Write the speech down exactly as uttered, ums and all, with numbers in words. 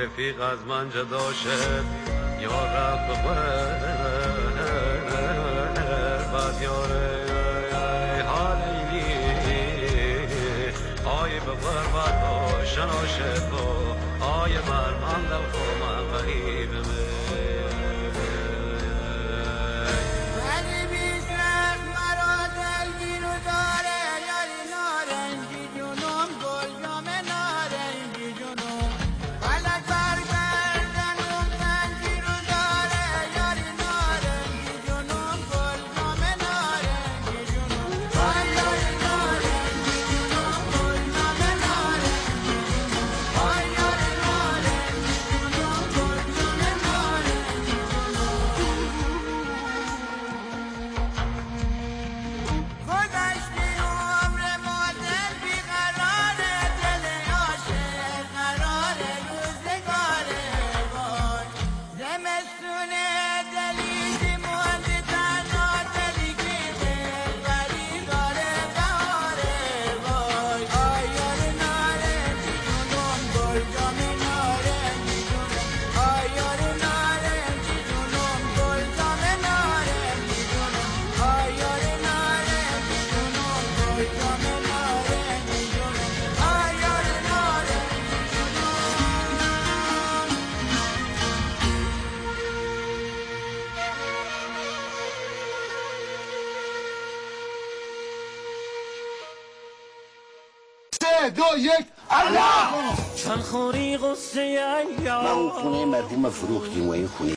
رفیق از من جدا شد یا رفت به بعد یاره حالی آی به غربت شناشه تو آی بر من دل خومم غریب من دو یک الله چند خوری غصه یا ما اون خونه مرحوم فروختیم و این خونه